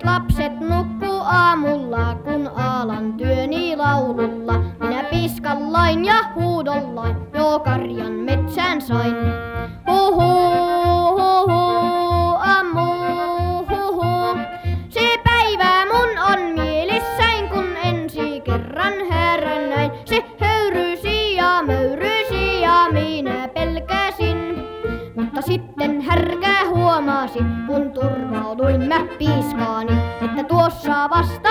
lapset nukkuu aamulla, kun alan työni laululla. Minä piskallaan ja huudollaan, jo karjan metsään sain. Huhu, huhu, ammu, huhu. Se päivä mun on mielessäin, kun ensi kerran härän näin. Se höyrysi ja möyrysi ja minä pelkäsin. Mutta sitten härkä huomasi, kun turvauduin mä piiskaani, että tuossa vasta